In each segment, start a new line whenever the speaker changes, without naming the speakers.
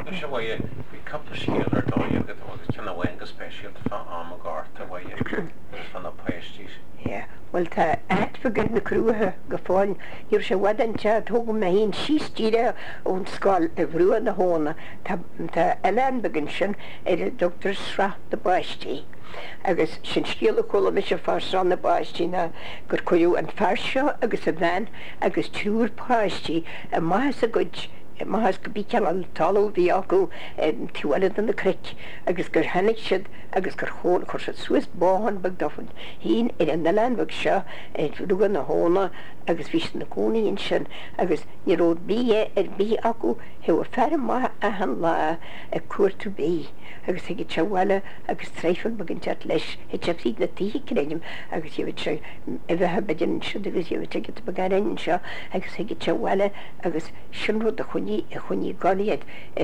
se bhfuil couple scéalar dó agad agus tena bhain go spéisialt fan am a gáta bhfuil fan na paistís.
Well tá atfagad na crúthe go fáin dúr sé wadante tóga me hín sístíre ón sáil a bhrúa na hóna tá eile begin sin Dr. Sra de Baistí. Agus sin scéal chola me se farsán na Baistí na gur coú an farseo agus a bhein agus trúr páistí a maithas a gud Mahas go bí cean talú bhí acu túile an na cric agus gur henig siad agus gur chun chu se Swiss báhan bag dofan hín an na leanbhah seo rugan na hóna agus bhí na cúnaíon sin agus ní ród bí bí acu he a fer maith a an lá a cuairtú bí agus ag te bhile agus tréifan bagin teat leis he tepsí na tícréim agus dhéh se a bheitthe bedin siú agus dhéh te bagarin seo agus ag te bhile agus sinrú a chuní gáíiad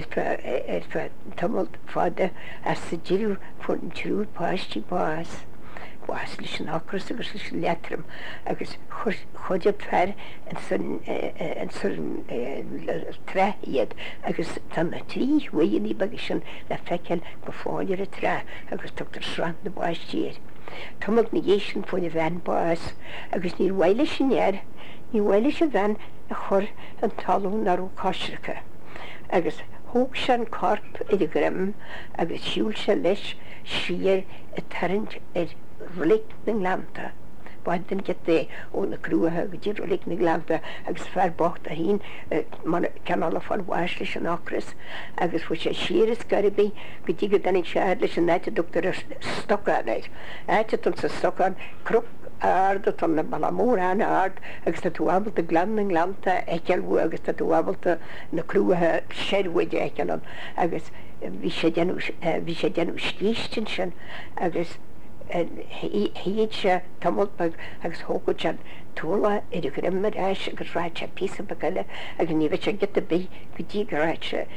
fe tamalt fáda as sa ddíú fun an trúr páistí bás. Bás leis an acras agus leis an letram agus chuide fer an treiad agus tan na tríhuií bag sin le feiceil go fáidir a tre agus Dr. Sra na Baistíir. Támag na dhé sin fáin a bhein bás agus ní bhhaile sinnéir ní bhhaile se bhein a chur an talú narú cáisiricha. Agus thóg se an corp i d grim agus siúil se leis siar a tarint rolik na glanta. Baden get dé ó na crúthe go dtí rolik na glanta agus fear bocht a hín cean alla fan bháis leis an acras agus fu sé siras garibí go dtí go danig se leis an neite Dr. Stockanéid. Éite an sa Stockan crup ard an na balamór an ard agus tá túábalta glan na glanta eicealú agus tá túábalta na crúthe séirhuide eicean agus bhí sé déanú scíistin sin agus héad se tamolbag agus hógad se túla idir go imar eis agus ráid se písa bagile agus ní bheith se get a bí go dtí go ráid se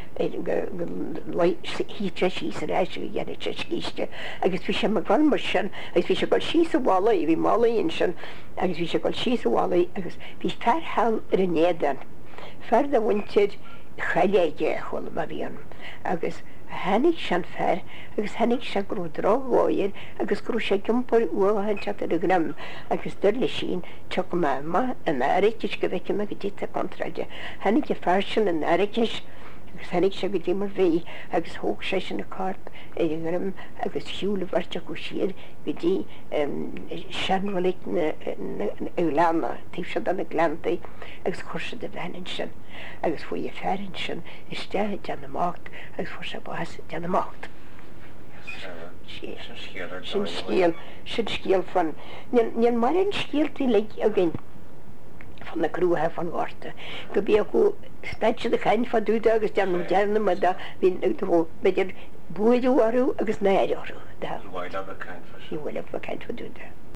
híte síos a eis go dhéana se scíiste agus bhí sé mar gan mar sin agus bhí se gáil síos a bhála i bhí málaíon sin agus bhí se gáil síos a bhála agus bhí fear hall ar a néadan. Fer a bhaintead chaléide chola a bhíon agus hennig sean fer agus hennig se grú dráháir agus grú sé gimpar uahan chat a gram agus dyrle sin tu ma an airis go bheice me go dtíta contraide. Hennig fer sin an airis agus hennig se go ddímar bhí agus thóg sé sin na carp gram agus siúla bharte go siad go dtí seanhlik na elána tíh se an na glantaí agus chuirse de bhenin sin agus fu a ferin sin is de deanamacht agus fu se bás deanamacht. Sin scéal fan níon mar an scéaltí le a gin fan na crúthe fan gáta. Go bí acu staid a chain fa dúda agus deanam deanam a da hín beidir buidú arú agus néidirú. Bhfuil a chain fa dúda.